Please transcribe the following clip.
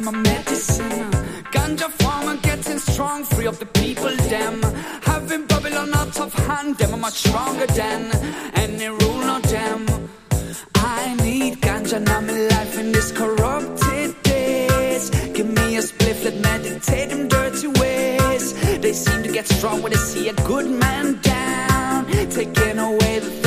my medicine. Ganja farmer getting strong, free up the people, them. Having Babylon out of hand, them are much stronger than any rule, not them. I need ganja now, my life in this corrupted days. Give me a spliff, let meditate them dirty ways. They seem to get strong when they see a good man down, taking away the